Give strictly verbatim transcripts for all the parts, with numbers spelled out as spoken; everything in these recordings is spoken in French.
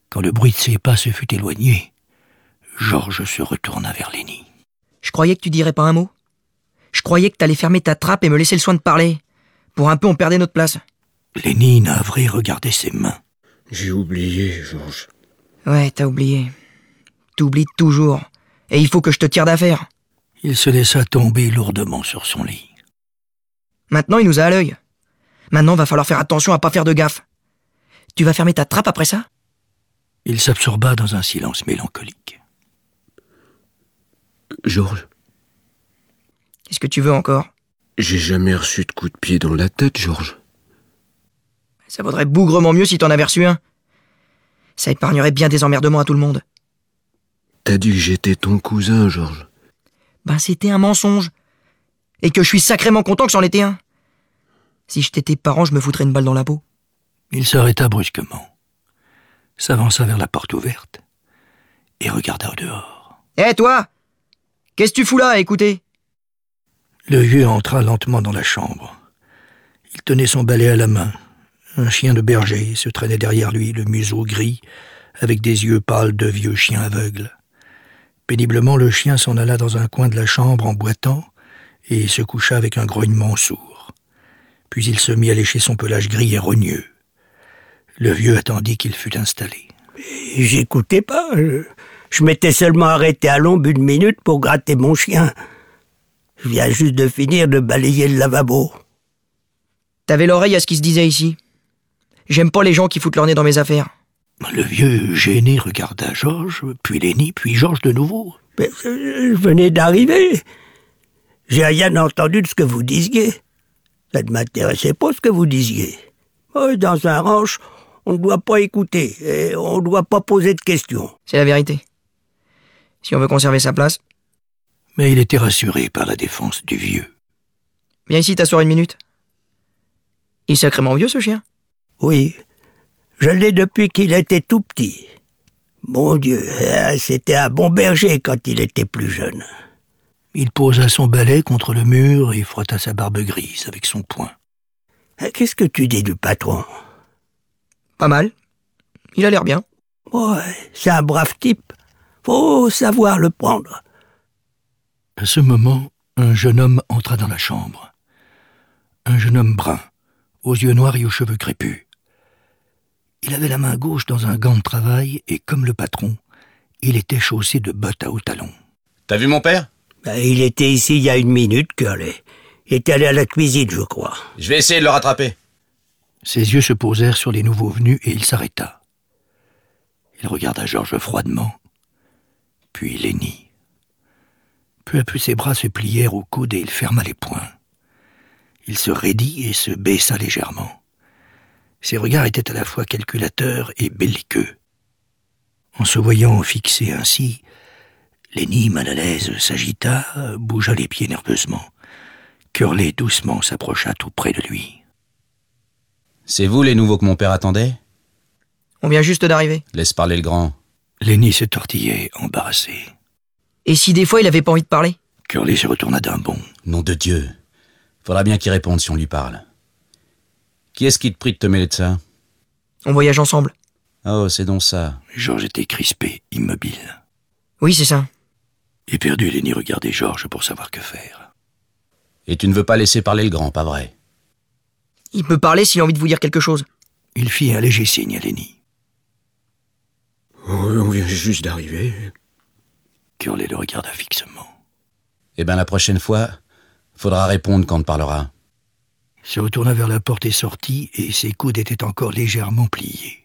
Quand le bruit de ses pas se fut éloigné, Georges se retourna vers Lenny. Je croyais que tu dirais pas un mot. Je croyais que t'allais fermer ta trappe et me laisser le soin de parler. Pour un peu, on perdait notre place. Lenny, navré, regardait ses mains. J'ai oublié, Georges. Ouais, t'as oublié. T'oublies toujours. Et il faut que je te tire d'affaire. Il se laissa tomber lourdement sur son lit. Maintenant, il nous a à l'œil. Maintenant, va falloir faire attention à pas faire de gaffe. Tu vas fermer ta trappe après ça ? Il s'absorba dans un silence mélancolique. Georges. Qu'est-ce que tu veux encore ? J'ai jamais reçu de coup de pied dans la tête, Georges. Ça vaudrait bougrement mieux si t'en avais reçu un. Ça épargnerait bien des emmerdements à tout le monde. T'as dit que j'étais ton cousin, Georges. Ben c'était un mensonge. Et que je suis sacrément content que c'en était un. Si j'étais tes parents, je me foutrais une balle dans la peau. Il s'arrêta brusquement, s'avança vers la porte ouverte et regarda au dehors. Hé, hey, toi ! Qu'est-ce que tu fous là, à écouter ? Le vieux entra lentement dans la chambre. Il tenait son balai à la main. Un chien de berger se traînait derrière lui, le museau gris, avec des yeux pâles de vieux chien aveugle. Péniblement, le chien s'en alla dans un coin de la chambre en boitant et se coucha avec un grognement sourd. Puis il se mit à lécher son pelage gris et rogneux. Le vieux attendit qu'il fût installé. J'écoutais pas. Je, je m'étais seulement arrêté à l'ombre une minute pour gratter mon chien. Je viens juste de finir de balayer le lavabo. T'avais l'oreille à ce qui se disait ici. J'aime pas les gens qui foutent leur nez dans mes affaires. Le vieux, gêné, regarda Georges, puis Lenny, puis Georges de nouveau. Mais je venais d'arriver. J'ai rien entendu de ce que vous disiez. Ça ne m'intéressait pas ce que vous disiez. Dans un ranch, on ne doit pas écouter et on ne doit pas poser de questions. C'est la vérité. Si on veut conserver sa place. Mais il était rassuré par la défense du vieux. Viens ici t'asseoir une minute. Il est sacrément vieux, ce chien. Oui, je l'ai depuis qu'il était tout petit. Mon Dieu, c'était un bon berger quand il était plus jeune. Il posa son balai contre le mur et frotta sa barbe grise avec son poing. Qu'est-ce que tu dis du patron ? Pas mal. Il a l'air bien. Ouais, c'est un brave type. Faut savoir le prendre. À ce moment, un jeune homme entra dans la chambre. Un jeune homme brun, aux yeux noirs et aux cheveux crépus. Il avait la main gauche dans un gant de travail et, comme le patron, il était chaussé de bottes à hauts talons. T'as vu mon père ? Ben, il était ici il y a une minute, Curly. Il est allé à la cuisine, je crois. Je vais essayer de le rattraper. Ses yeux se posèrent sur les nouveaux venus et il s'arrêta. Il regarda Georges froidement, puis Lenny. Peu à peu ses bras se plièrent au coude et il ferma les poings. Il se raidit et se baissa légèrement. Ses regards étaient à la fois calculateurs et belliqueux. En se voyant fixé ainsi, Lenny, mal à l'aise, s'agita, bougea les pieds nerveusement. Curly doucement s'approcha tout près de lui. « C'est vous les nouveaux que mon père attendait ? On vient juste d'arriver. Laisse parler le grand. » Lenny se tortillait, embarrassé. Et si des fois il avait pas envie de parler ? Curly se retourna d'un bond. « Nom de Dieu. Faudra bien qu'il réponde si on lui parle. Qui est-ce qui te prie de te mêler de ça ? On voyage ensemble. Oh, c'est donc ça. » Georges était crispé, immobile. Oui, c'est ça. Éperdu, Lenny regardait Georges pour savoir que faire. « Et tu ne veux pas laisser parler le grand, pas vrai ? » Il peut parler s'il a envie de vous dire quelque chose. Il fit un léger signe à Lenny. Oh, on vient juste d'arriver. Curly le regarda fixement. « Eh bien, la prochaine fois, faudra répondre quand on te parlera. » Il se retourna vers la porte et sortit, et ses coudes étaient encore légèrement pliés.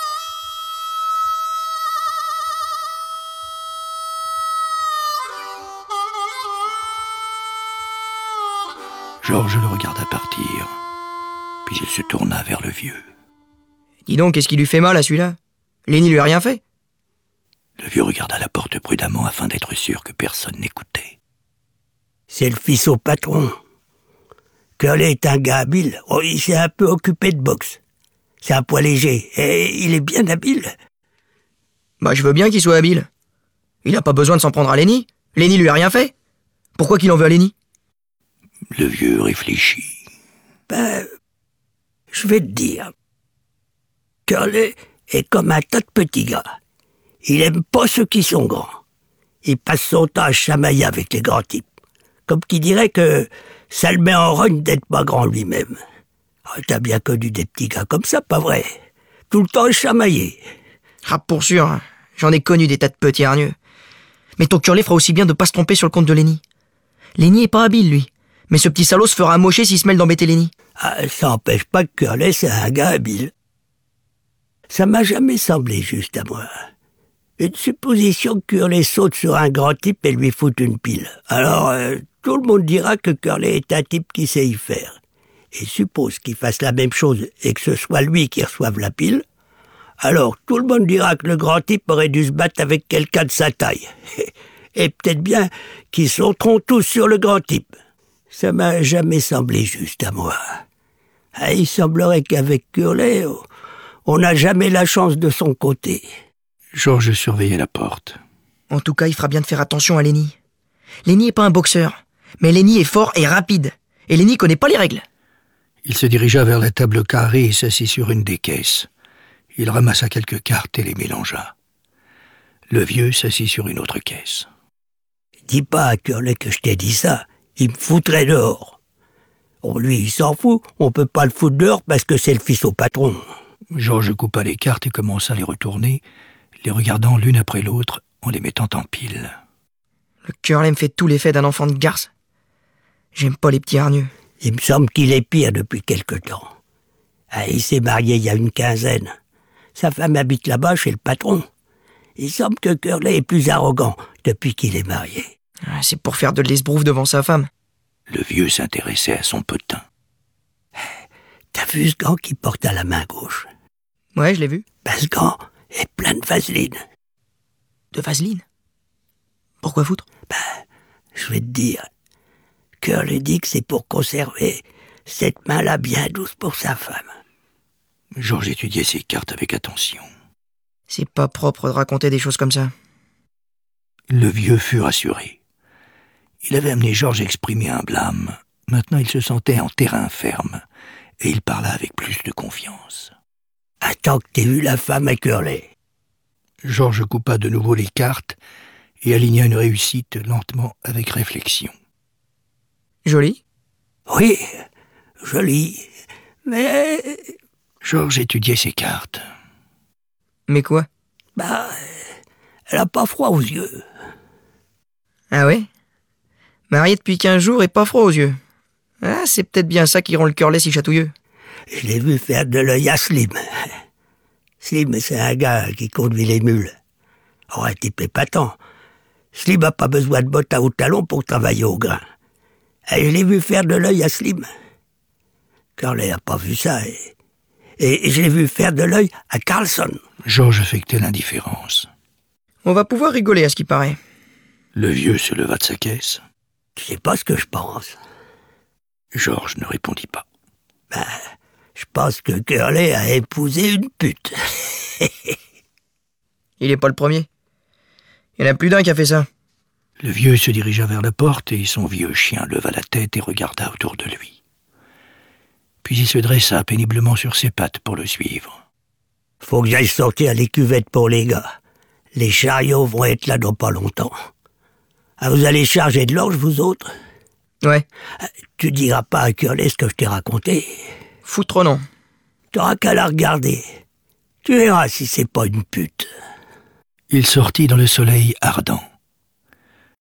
Georges le regarda partir, puis il se tourna vers le vieux. Dis donc, qu'est-ce qui lui fait mal à celui-là ? Lenny lui a rien fait. Le vieux regarda la porte prudemment afin d'être sûr que personne n'écoutait. C'est le fils au patron. Curly est un gars habile. Oh, il s'est un peu occupé de boxe. C'est un poids léger, et il est bien habile. Bah, je veux bien qu'il soit habile. Il a pas besoin de s'en prendre à Lenny. Lenny lui a rien fait. Pourquoi qu'il en veut à Lenny ? Le vieux réfléchit. Ben, je vais te dire. Curly est comme un tas de petits gars. Il aime pas ceux qui sont grands. Il passe son temps à chamailler avec les grands types. Comme qui dirait que ça le met en rogne d'être pas grand lui-même. Oh, t'as bien connu des petits gars comme ça, pas vrai? Tout le temps chamailler. Ah, pour sûr, hein. J'en ai connu des tas de petits hargneux. Mais ton curlet fera aussi bien de pas se tromper sur le compte de Lenny. Lenny est pas habile, lui. Mais ce petit salaud se fera amocher s'il se mêle d'embêter Lenny. Ah, ça empêche pas que Curlet, c'est un gars habile. Ça m'a jamais semblé juste à moi. Une supposition que Curlet saute sur un grand type et lui fout une pile. Alors, euh, tout le monde dira que Curlet est un type qui sait y faire. Et suppose qu'il fasse la même chose et que ce soit lui qui reçoive la pile, alors tout le monde dira que le grand type aurait dû se battre avec quelqu'un de sa taille. Et peut-être bien qu'ils sauteront tous sur le grand type. Ça m'a jamais semblé juste à moi. Ah, il semblerait qu'avec Curlet, on n'a jamais la chance de son côté. Georges surveillait la porte. En tout cas, il fera bien de faire attention à Lenny. Lenny est pas un boxeur, mais Lenny est fort et rapide. Et Lenny connaît pas les règles. Il se dirigea vers la table carrée et s'assit sur une des caisses. Il ramassa quelques cartes et les mélangea. Le vieux s'assit sur une autre caisse. Dis pas à Curlet que je t'ai dit ça. Il me foutrait dehors. Oh, lui, il s'en fout. On peut pas le foutre dehors parce que c'est le fils au patron. Georges coupa les cartes et commença à les retourner, les regardant l'une après l'autre en les mettant en pile. Le curlet me fait tout l'effet d'un enfant de garce. J'aime pas les petits hargneux. Il me semble qu'il est pire depuis quelque temps. Ah, il s'est marié il y a une quinzaine. Sa femme habite là-bas chez le patron. Il semble que Curlet est plus arrogant depuis qu'il est marié. C'est pour faire de l'esbrouf devant sa femme. Le vieux s'intéressait à son potin. T'as vu ce gant qu'il porte à la main gauche? Ouais, je l'ai vu. Ben, ce gant est plein de vaseline. De vaseline? Pourquoi foutre? Ben, je vais te dire. Curlet dit que c'est pour conserver cette main-là bien douce pour sa femme. Georges étudiait ses cartes avec attention. C'est pas propre de raconter des choses comme ça. Le vieux fut rassuré. Il avait amené Georges exprimer un blâme. Maintenant, il se sentait en terrain ferme, et il parla avec plus de confiance. « Attends que t'aies vu la femme à Curlet. » Georges coupa de nouveau les cartes et aligna une réussite lentement avec réflexion. « Joli ?»« Oui, joli, mais... » Georges étudiait ses cartes. « Mais quoi ?»« Bah, elle a pas froid aux yeux. »« Ah ouais ? Mariée depuis quinze jours et pas froid aux yeux. Ah, c'est peut-être bien ça qui rend le curlet si chatouilleux. » Je l'ai vu faire de l'œil à Slim. Slim, c'est un gars qui conduit les mules. Oh, un type épatant. Slim n'a pas besoin de bottes à haut talon pour travailler au grain. Et je l'ai vu faire de l'œil à Slim. Curlet n'a pas vu ça. Et, et je l'ai vu faire de l'œil à Carlson. Georges affectait l'indifférence. On va pouvoir rigoler à ce qui paraît. Le vieux se leva de sa caisse. Tu sais pas ce que je pense. Georges ne répondit pas. Ben, je pense que Curlet a épousé une pute. Il est pas le premier. Il y en a plus d'un qui a fait ça. Le vieux se dirigea vers la porte et son vieux chien leva la tête et regarda autour de lui. Puis il se dressa péniblement sur ses pattes pour le suivre. Faut que j'aille sortir les cuvettes pour les gars. Les chariots vont être là dans pas longtemps. Ah, vous allez charger de l'orge, vous autres? Ouais. Tu diras pas à Curlet ce que je t'ai raconté. Foutre non. T'auras qu'à la regarder. Tu verras si c'est pas une pute. Il sortit dans le soleil ardent.